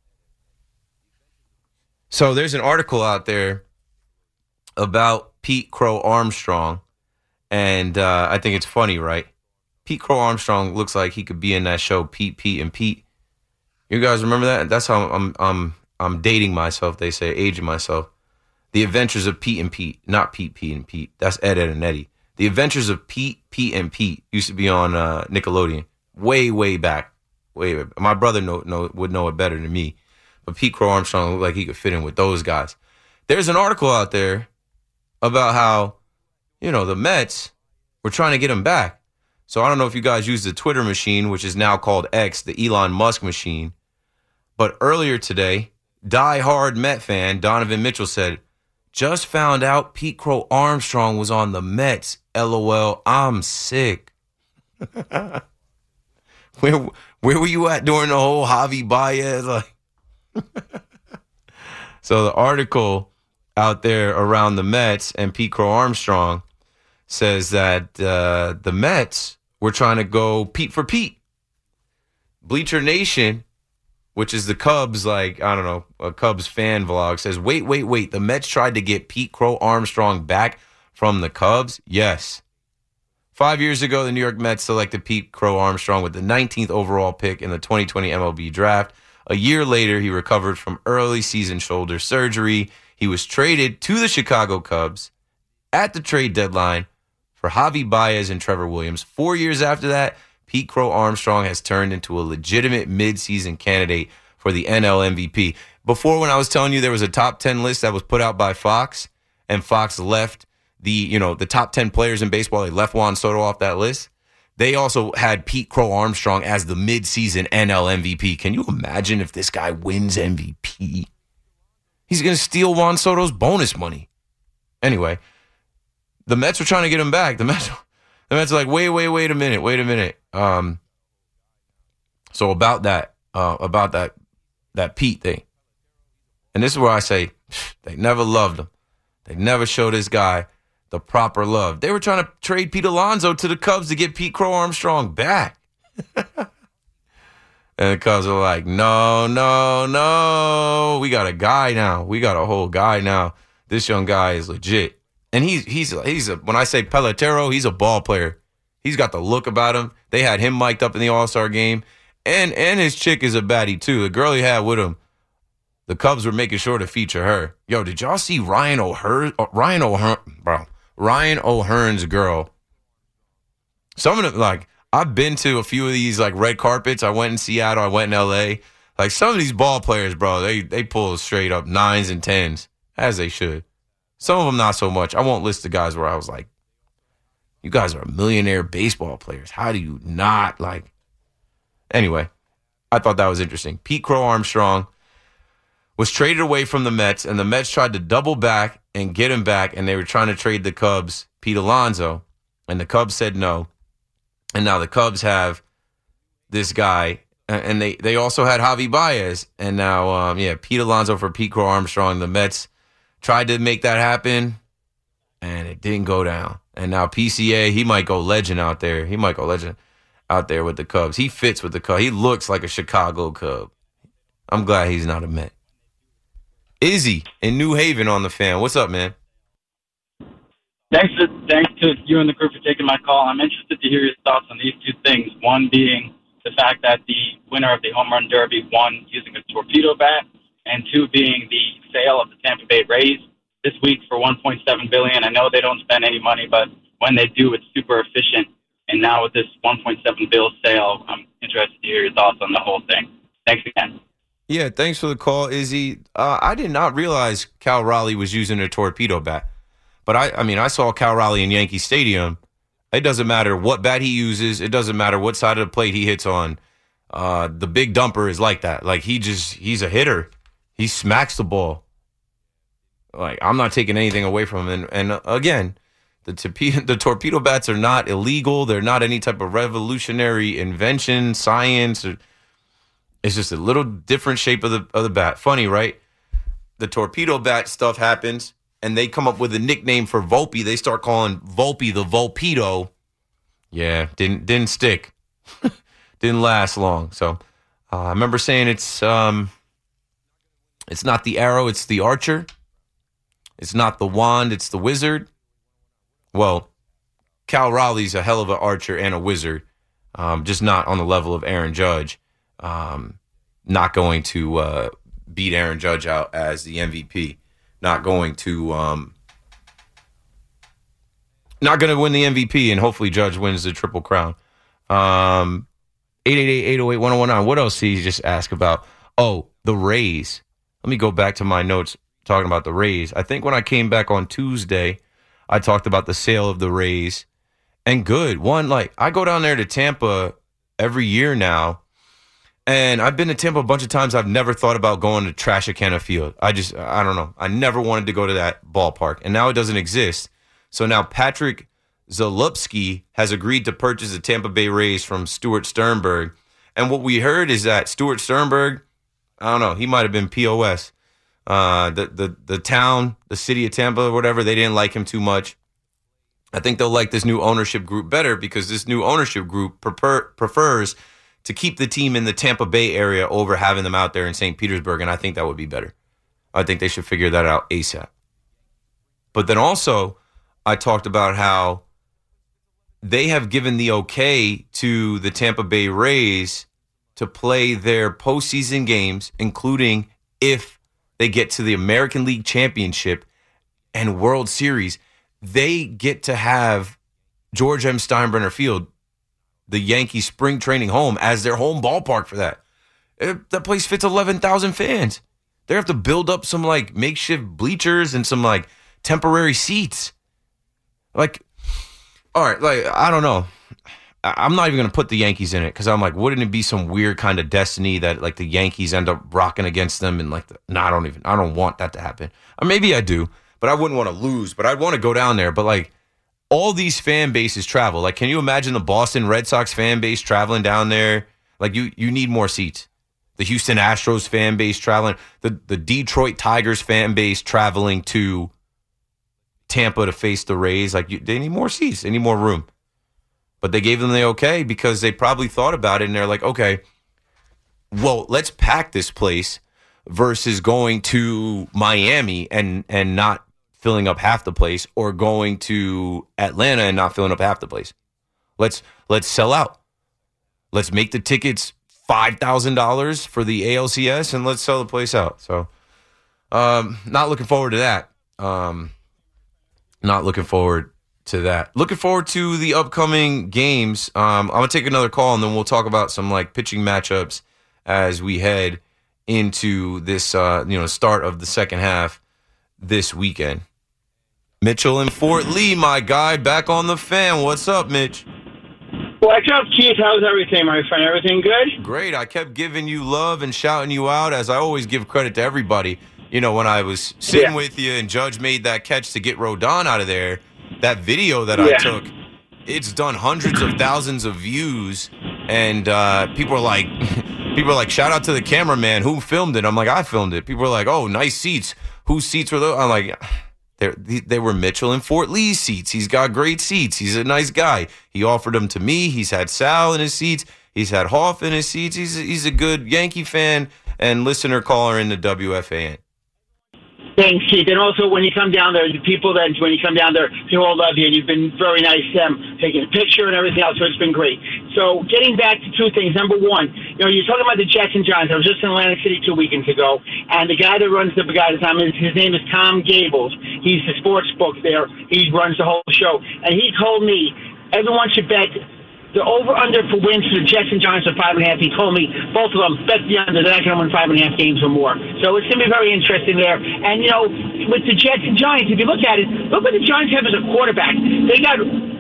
So there's an article out there about Pete Crow Armstrong, and I think it's funny, right? Pete Crow Armstrong looks like he could be in that show Pete, and Pete. You guys remember that? That's how I'm dating myself. They say aging myself. The Adventures of Pete and Pete, not Pete, and Pete. That's Ed, and Eddie. The Adventures of Pete, and Pete used to be on Nickelodeon way back. Way back. My brother would know it better than me, but Pete Crow Armstrong looked like he could fit in with those guys. There's an article out there about how the Mets were trying to get him back. So I don't know if you guys use the Twitter machine, which is now called X, the Elon Musk machine. But earlier today, die-hard Met fan Donovan Mitchell said, "Just found out Pete Crow Armstrong was on the Mets. LOL, I'm sick." Where were you at during the whole Javi Baez? So the article out there around the Mets and Pete Crow Armstrong says that the Mets were trying to go Pete for Pete. Bleacher Nation, which is the Cubs, a Cubs fan vlog, says, wait. The Mets tried to get Pete Crow Armstrong back from the Cubs? Yes. 5 years ago, the New York Mets selected Pete Crow Armstrong with the 19th overall pick in the 2020 MLB draft. A year later, he recovered from early season shoulder surgery. He was traded to the Chicago Cubs at the trade deadline for Javi Baez and Trevor Williams. 4 years after that, Pete Crow Armstrong has turned into a legitimate midseason candidate for the NL MVP. Before, when I was telling you there was a top 10 list that was put out by Fox, and Fox left the top 10 players in baseball, they left Juan Soto off that list. They also had Pete Crow Armstrong as the midseason NL MVP. Can you imagine if this guy wins MVP? He's going to steal Juan Soto's bonus money. Anyway, the Mets were trying to get him back. The Mets are like, wait a minute. So about that Pete thing. And this is where I say, they never loved him. They never showed this guy the proper love. They were trying to trade Pete Alonso to the Cubs to get Pete Crow Armstrong back. And the Cubs are like, no. We got a guy now. We got a whole guy now. This young guy is legit. And he's when I say Pelotero, he's a ball player. He's got the look about him. They had him mic'd up in the All-Star game. And his chick is a baddie, too. The girl he had with him, the Cubs were making sure to feature her. Yo, did y'all see Ryan O'Hearn's girl? Some of them, like, I've been to a few of these, like, red carpets. I went in Seattle. I went in L.A. Like, some of these ball players, bro, they pull straight up 9s and 10s, as they should. Some of them not so much. I won't list the guys where I was like, you guys are millionaire baseball players. How do you not, like... Anyway, I thought that was interesting. Pete Crow Armstrong was traded away from the Mets, and the Mets tried to double back and get him back, and they were trying to trade the Cubs Pete Alonso, and the Cubs said no. And now the Cubs have this guy, and they also had Javi Baez, and now, Pete Alonso for Pete Crow Armstrong. The Mets tried to make that happen, and it didn't go down. And now PCA, he might go legend out there. He might go legend out there with the Cubs. He fits with the Cubs. He looks like a Chicago Cub. I'm glad he's not a Met. Izzy in New Haven on the Fan. What's up, man? Thanks to you and the crew for taking my call. I'm interested to hear your thoughts on these two things. One being the fact that the winner of the Home Run Derby won using a torpedo bat, and two being the sale of the Tampa Bay Rays this week for $1.7 billion. I know they don't spend any money, but when they do, it's super efficient. And now with this $1.7 billion sale, I'm interested to hear your thoughts on the whole thing. Thanks again. Yeah, thanks for the call, Izzy. I did not realize Cal Raleigh was using a torpedo bat. But I saw Cal Raleigh in Yankee Stadium. It doesn't matter what bat he uses. It doesn't matter what side of the plate he hits on. The big dumper is like that. Like, he's a hitter. He smacks the ball. Like, I'm not taking anything away from him. And again, the torpedo bats are not illegal. They're not any type of revolutionary invention, science. It's just a little different shape of the bat. Funny, right? The torpedo bat stuff happens, and they come up with a nickname for Volpe. They start calling Volpe the Volpedo. Yeah, didn't stick. Didn't last long. So I remember saying it's not the arrow, it's the archer. It's not the wand, it's the wizard. Well, Cal Raleigh's a hell of an archer and a wizard, just not on the level of Aaron Judge. Not going to beat Aaron Judge out as the MVP. Not going to win the MVP, and hopefully Judge wins the Triple Crown. 888-808-1019. What else did he just ask about? Oh, the Rays. Let me go back to my notes talking about the Rays. I think when I came back on Tuesday, I talked about the sale of the Rays. And good. One, like, I go down there to Tampa every year now, and I've been to Tampa a bunch of times. I've never thought about going to Trashicana Field. I don't know. I never wanted to go to that ballpark, and now it doesn't exist. So now Patrick Zalupski has agreed to purchase the Tampa Bay Rays from Stuart Sternberg. And what we heard is that Stuart Sternberg, I don't know, he might have been POS. The town, the city of Tampa or whatever, they didn't like him too much. I think they'll like this new ownership group better because this new ownership group prefers to keep the team in the Tampa Bay area over having them out there in St. Petersburg, and I think that would be better. I think they should figure that out ASAP. But then also, I talked about how they have given the okay to the Tampa Bay Rays to play their postseason games, including if they get to the American League Championship and World Series. they get to have George M. Steinbrenner Field, the Yankees spring training home, as their home ballpark for that. That place fits 11,000 fans. They have to build up some like makeshift bleachers and some like temporary seats. Like, all right, like, I don't know. I'm not even going to put the Yankees in it because I'm like, wouldn't it be some weird kind of destiny that like the Yankees end up rocking against them and like, I don't want that to happen. Or maybe I do, but I wouldn't want to lose, but I'd want to go down there. But like all these fan bases travel. Like, can you imagine the Boston Red Sox fan base traveling down there? Like you need more seats. The Houston Astros fan base traveling, the Detroit Tigers fan base traveling to Tampa to face the Rays. Like they need more seats. They need more room. But they gave them the okay because they probably thought about it and they're like, okay, well, let's pack this place versus going to Miami and not filling up half the place, or going to Atlanta and not filling up half the place. Let's sell out. Let's make the tickets $5,000 for the ALCS and let's sell the place out. So not looking forward to that. Not looking forward to that. Looking forward to the upcoming games. I'm going to take another call, and then we'll talk about some like pitching matchups as we head into this start of the second half this weekend. Mitchell in Fort Lee, my guy, back on the fan. What's up, Mitch? What's up, Keith? How's everything, my friend? Everything good? Great. I kept giving you love and shouting you out, as I always give credit to everybody. You know, when I was sitting with you and Judge made that catch to get Rodon out of there, that video that I took, it's done hundreds of thousands of views, and people are like, shout out to the cameraman who filmed it. I'm like, I filmed it. People are like, oh, nice seats. Whose seats were those? I'm like, they were Mitchell and Fort Lee's seats. He's got great seats. He's a nice guy. He offered them to me. He's had Sal in his seats. He's had Hoff in his seats. He's a good Yankee fan and listener caller in the WFAN. Thanks, Keith. And also, when you come down there, the people that when you come down there, people all love you, and you've been very nice to them, taking a picture and everything else. So it's been great. So getting back to two things. Number one, you're talking about the Jets and Giants. I was just in Atlantic City 2 weekends ago, and the guy that runs his name is Tom Gables. He's the sports book there. He runs the whole show, and he told me everyone should bet the over-under for wins for the Jets and Giants are 5.5. He told me both of them bet the under. They're not going to win 5.5 games or more. So it's going to be very interesting there. And with the Jets and Giants, if you look at it, look what the Giants have as a quarterback. They got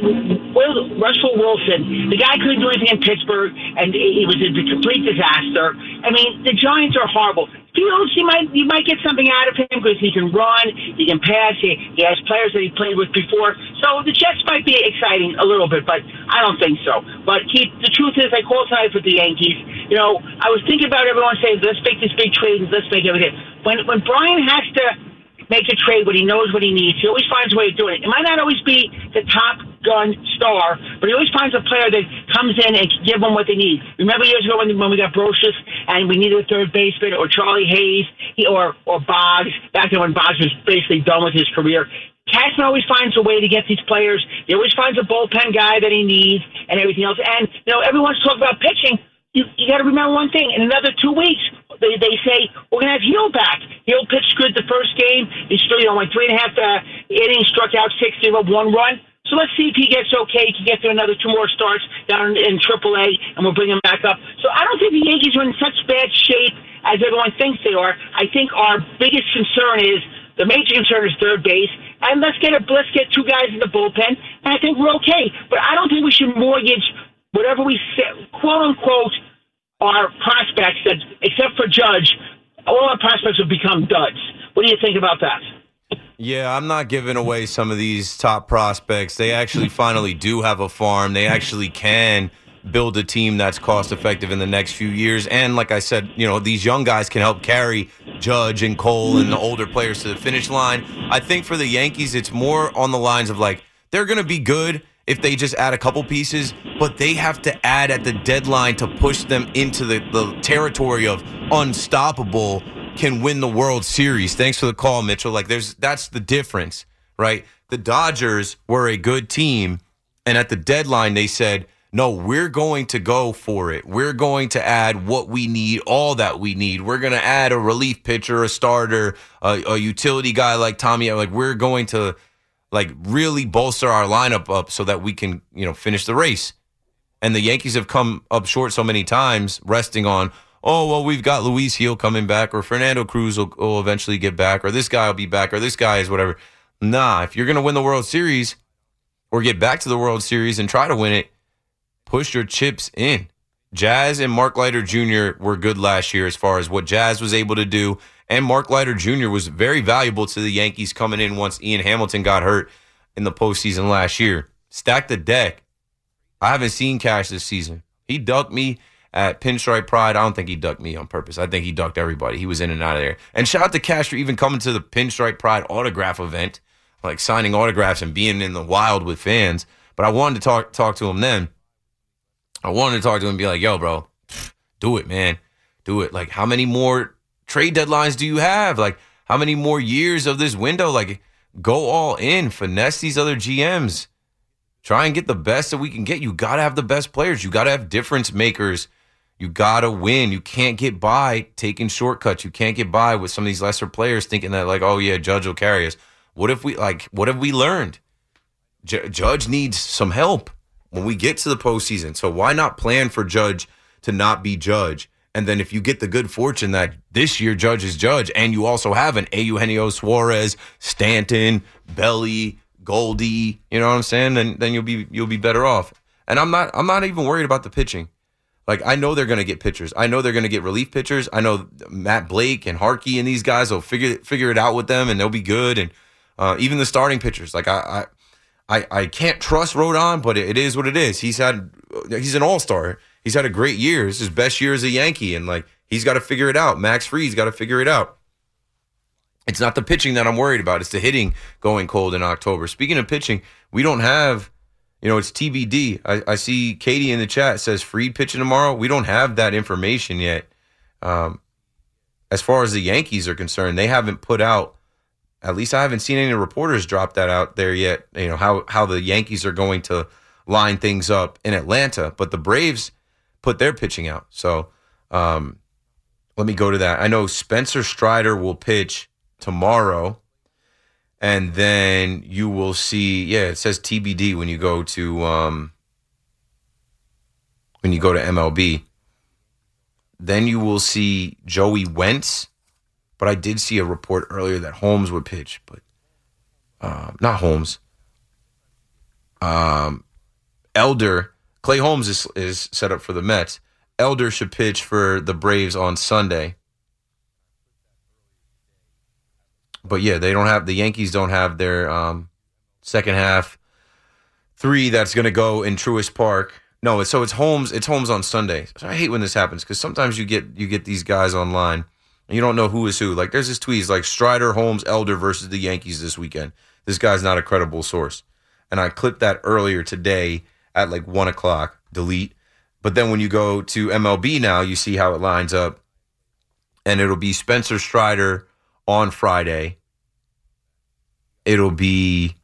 Russell Wilson. The guy couldn't do anything in Pittsburgh, and it was a complete disaster. I mean, the Giants are horrible. Fields, you might get something out of him because he can run, he can pass, he has players that he played with before. So the Jets might be exciting a little bit, but I don't think so. But Keith, the truth is, I called tonight for the Yankees. I was thinking about everyone saying, let's make this big trade and let's make everything. When Brian has to make a trade when he knows what he needs, he always finds a way of doing it. It might not always be the top gun star, but he always finds a player that comes in and can give them what they need. Remember years ago when we got Brocious and we needed a third baseman, or Charlie Hayes, or Boggs, back then when Boggs was basically done with his career. Cashman always finds a way to get these players. He always finds a bullpen guy that he needs and everything else. And, everyone's talking about pitching. You got to remember one thing. In another 2 weeks, they say, we're going to have Hill back. Hill pitched good the first game. He still, went 3.5 innings, struck out 6, gave up 1 run. So let's see if he gets okay. He can get through another 2 more starts down in AAA, and we'll bring him back up. So I don't think the Yankees are in such bad shape as everyone thinks they are. I think our biggest concern is, the major concern is third base, and let's get 2 guys in the bullpen, and I think we're okay. But I don't think we should mortgage whatever we say, quote unquote, our prospects. That except for Judge, all our prospects have become duds. What do you think about that? Yeah, I'm not giving away some of these top prospects. They actually finally do have a farm. They actually can build a team that's cost effective in the next few years. And like I said, these young guys can help carry Judge and Cole and the older players to the finish line. I think for the Yankees, it's more on the lines of like, they're going to be good if they just add a couple pieces, but they have to add at the deadline to push them into the territory of unstoppable, can win the World Series. Thanks for the call, Mitchell. That's the difference, right? The Dodgers were a good team, and at the deadline they said, no, we're going to go for it. We're going to add what we need, all that we need. We're going to add a relief pitcher, a starter, a utility guy like Tommy. We're going to like really bolster our lineup up so that we can, finish the race. And the Yankees have come up short so many times, resting on, oh, well, we've got Luis Gil coming back, or Fernando Cruz will eventually get back, or this guy will be back, or this guy is whatever. Nah, if you're going to win the World Series or get back to the World Series and try to win it, push your chips in. Jazz and Mark Leiter Jr. were good last year as far as what Jazz was able to do, and Mark Leiter Jr. was very valuable to the Yankees coming in once Ian Hamilton got hurt in the postseason last year. Stack the deck. I haven't seen Cash this season. He ducked me at Pinstripe Pride. I don't think he ducked me on purpose. I think he ducked everybody. He was in and out of there. And shout out to Cash for even coming to the Pinstripe Pride autograph event, like signing autographs and being in the wild with fans. But I wanted to talk to him then. I wanted to talk to him and be like, yo, bro, do it, man. Do it. Like, how many more trade deadlines do you have? Like, how many more years of this window? Like, go all in. Finesse these other GMs. Try and get the best that we can get. You got to have the best players. You got to have difference makers. You got to win. You can't get by taking shortcuts. You can't get by with some of these lesser players thinking that, like, oh, yeah, Judge will carry us. What have we learned? Judge needs some help when we get to the postseason. So why not plan for Judge to not be Judge? And then if you get the good fortune that this year Judge is Judge, and you also have an Eugenio Suarez, Stanton, Belly, Goldie, you know what I'm saying? Then you'll be better off. And I'm not even worried about the pitching. Like, I know they're going to get pitchers. I know they're going to get relief pitchers. I know Matt Blake and Harkey and these guys will figure it out with them, and they'll be good. And even the starting pitchers, like I can't trust Rodon, but it is what it is. He's an all-star. He's had a great year. It's his best year as a Yankee, and like he's got to figure it out. Max Fried's got to figure it out. It's not the pitching that I'm worried about. It's the hitting going cold in October. Speaking of pitching, we don't have, it's TBD. I see Katie in the chat says Fried pitching tomorrow. We don't have that information yet. As far as the Yankees are concerned, they haven't put out, at least I haven't seen any reporters drop that out there yet, how the Yankees are going to line things up in Atlanta. But the Braves put their pitching out. So let me go to that. I know Spencer Strider will pitch tomorrow, and then you will see, it says TBD when you go to MLB. Then you will see Joey Wentz, but I did see a report earlier that Holmes would pitch, but not Holmes. Elder, Clay Holmes is set up for the Mets. Elder should pitch for the Braves on Sunday. But yeah, the Yankees don't have their second half three that's going to go in Truist Park. No, it's Holmes. It's Holmes on Sunday. So I hate when this happens because sometimes you get these guys online and you don't know who is who. Like there's this tweet, it's like Strider, Holmes, Elder versus the Yankees this weekend. This guy's not a credible source. And I clipped that earlier today at like 1:00. Delete. But then when you go to MLB now, you see how it lines up. And it'll be Spencer Strider on Friday. It'll be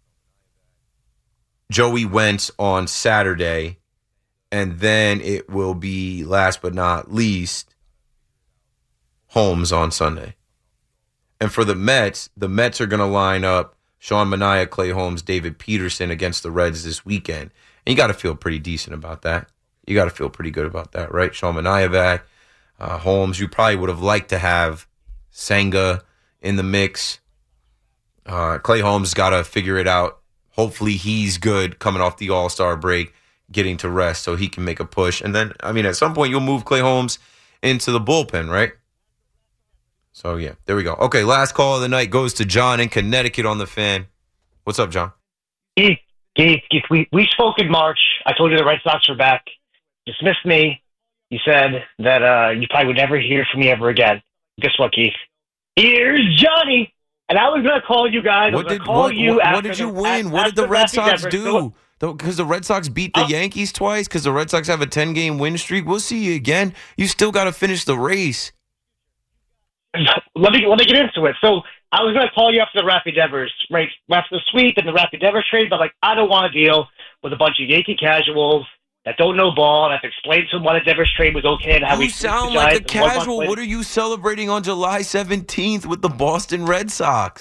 Joey Wentz on Saturday. And then it will be, last but not least, Holmes on Sunday. And for the Mets are going to line up Sean Manaea, Clay Holmes, David Peterson against the Reds this weekend. And you got to feel pretty decent about that. You got to feel pretty good about that, right? Sean Manaea back. Holmes, you probably would have liked to have Senga in the mix. Clay Holmes got to figure it out. Hopefully he's good coming off the All-Star break, getting to rest so he can make a push. And then, at some point you'll move Clay Holmes into the bullpen, right? So, yeah, there we go. Okay, last call of the night goes to John in Connecticut on the Fan. What's up, John? Keith, we spoke in March. I told you the Red Sox were back. Dismissed me. You said that you probably would never hear from me ever again. Guess what, Keith? Here's Johnny. And I was going to call you guys. What did you win? What did the Red Sox do? Because the Red Sox beat the Yankees twice? Because the Red Sox have a 10-game win streak? We'll see you again. You still got to finish the race. Let me get into it. So I was going to call you after the Raffy Devers, right? After the sweep and the Raffy Devers trade, but I don't want to deal with a bunch of Yankee casuals that don't know ball, and I have to explain to them why the Devers trade was okay and how you sound like a casual. What are you celebrating on July 17th with the Boston Red Sox?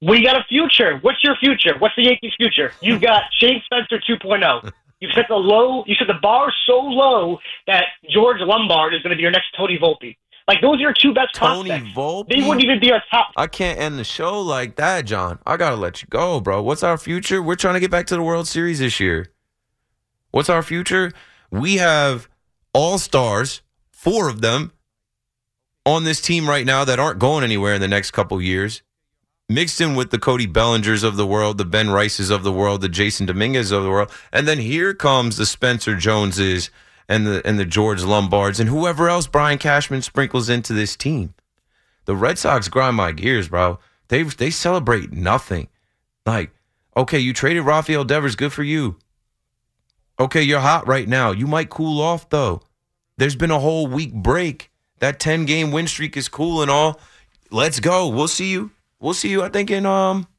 We got a future. What's your future? What's the Yankees' future? You've got Shane Spencer 2.0. You set the bar so low that George Lombard is going to be your next Tony Volpe. Like, those are your two best prospects. Tony Volpe? They wouldn't even be our top. I can't end the show like that, John. I got to let you go, bro. What's our future? We're trying to get back to the World Series this year. What's our future? We have all-stars, 4 of them, on this team right now that aren't going anywhere in the next couple years, mixed in with the Cody Bellingers of the world, the Ben Rices of the world, the Jason Dominguez of the world. And then here comes the Spencer Joneses and the George Lombards and whoever else Brian Cashman sprinkles into this team. The Red Sox grind my gears, bro. They celebrate nothing. Like, okay, you traded Rafael Devers, good for you. Okay, you're hot right now. You might cool off, though. There's been a whole week break. That 10-game win streak is cool and all. Let's go. We'll see you. We'll see you, I think in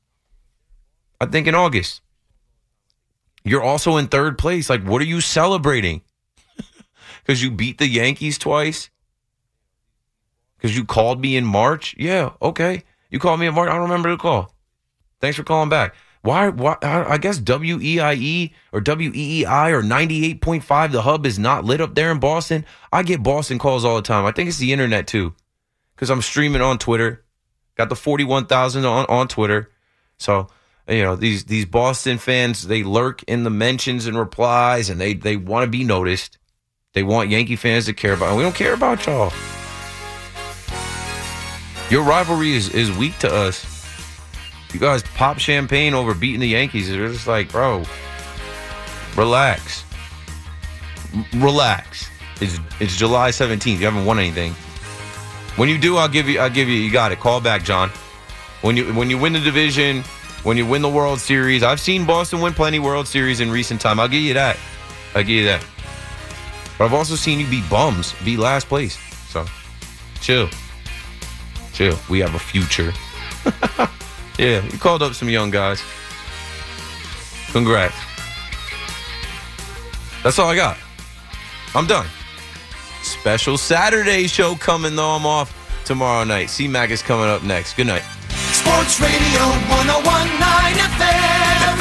August. You're also in 3rd place. Like, what are you celebrating? Because you beat the Yankees twice? Because you called me in March? Yeah, okay. You called me in March. I don't remember the call. Thanks for calling back. Why? I guess WEIE or WEEI or 98.5, the hub is not lit up there in Boston. I get Boston calls all the time. I think it's the internet too, because I'm streaming on Twitter. Got the 41,000 on Twitter. So, you know, these Boston fans, they lurk in the mentions and replies, and they want to be noticed. They want Yankee fans to care about them. We don't care about y'all. Your rivalry is weak to us. You guys pop champagne over beating the Yankees. They're just like, bro, relax. Relax. It's July 17th. You haven't won anything. When you do, I'll give you. You got it. Call back, John. When you win the division, when you win the World Series, I've seen Boston win plenty World Series in recent time. I'll give you that. But I've also seen you beat bums, beat last place. So, chill. We have a future. Yeah, you called up some young guys. Congrats. That's all I got. I'm done. Special Saturday show coming, though. I'm off tomorrow night. C-Mac is coming up next. Good night. Sports Radio 101.9 FM.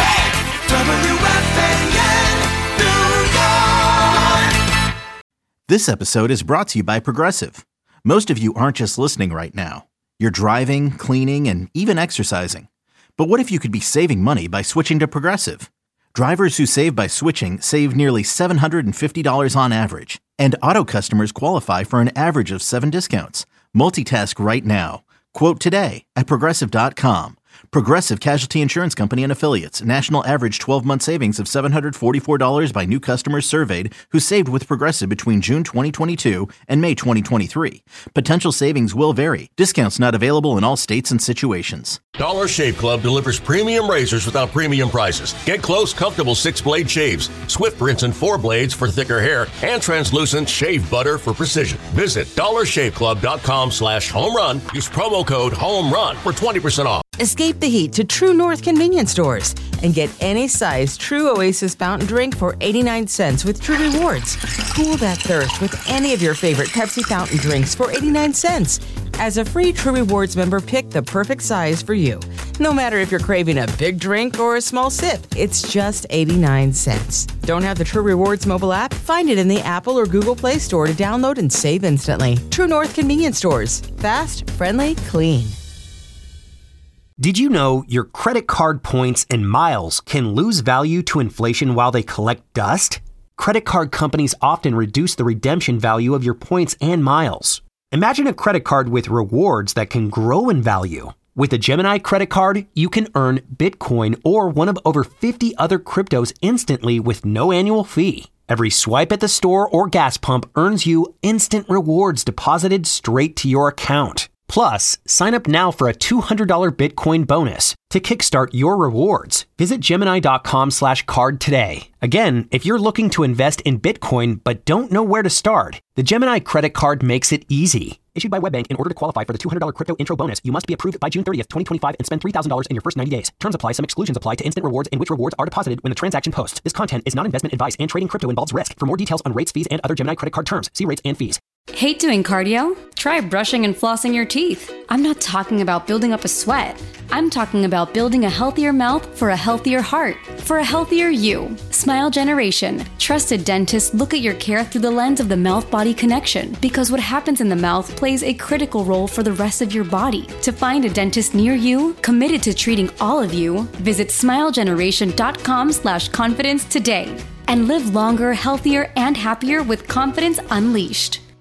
WFAN, New York. This episode is brought to you by Progressive. Most of you aren't just listening right now. You're driving, cleaning, and even exercising. But what if you could be saving money by switching to Progressive? Drivers who save by switching save nearly $750 on average. And auto customers qualify for an average of 7 discounts. Multitask right now. Quote today at Progressive.com. Progressive Casualty Insurance Company and Affiliates. National average 12-month savings of $744 by new customers surveyed who saved with Progressive between June 2022 and May 2023. Potential savings will vary. Discounts not available in all states and situations. Dollar Shave Club delivers premium razors without premium prices. Get close, comfortable 6-blade shaves, Swift rinse and 4 blades for thicker hair, and translucent shave butter for precision. Visit dollarshaveclub.com/homerun. Use promo code HOMERUN for 20% off. Escape the heat to True North convenience stores and get any size True Oasis fountain drink for 89 cents with True Rewards. Cool that thirst with any of your favorite Pepsi fountain drinks for 89 cents. As a free True Rewards member, pick the perfect size for you. No matter if you're craving a big drink or a small sip, it's just 89 cents. Don't have the True Rewards mobile app? Find it in the Apple or Google Play Store to download and save instantly. True North convenience stores. Fast, friendly, clean. Did you know your credit card points and miles can lose value to inflation while they collect dust? Credit card companies often reduce the redemption value of your points and miles. Imagine a credit card with rewards that can grow in value. With a Gemini credit card, you can earn Bitcoin or one of over 50 other cryptos instantly with no annual fee. Every swipe at the store or gas pump earns you instant rewards deposited straight to your account. Plus, sign up now for a $200 Bitcoin bonus to kickstart your rewards. Visit Gemini.com/card today. Again, if you're looking to invest in Bitcoin but don't know where to start, the Gemini credit card makes it easy. Issued by WebBank, in order to qualify for the $200 crypto intro bonus, you must be approved by June 30th, 2025 and spend $3,000 in your first 90 days. Terms apply. Some exclusions apply to instant rewards in which rewards are deposited when the transaction posts. This content is not investment advice and trading crypto involves risk. For more details on rates, fees, and other Gemini credit card terms, see rates and fees. Hate doing cardio? Try brushing and flossing your teeth. I'm not talking about building up a sweat. I'm talking about building a healthier mouth for a healthier heart, for a healthier you. Smile Generation. Trusted dentists look at your care through the lens of the mouth-body connection, because what happens in the mouth plays a critical role for the rest of your body. To find a dentist near you, committed to treating all of you, visit smilegeneration.com/confidence today and live longer, healthier, and happier with confidence unleashed.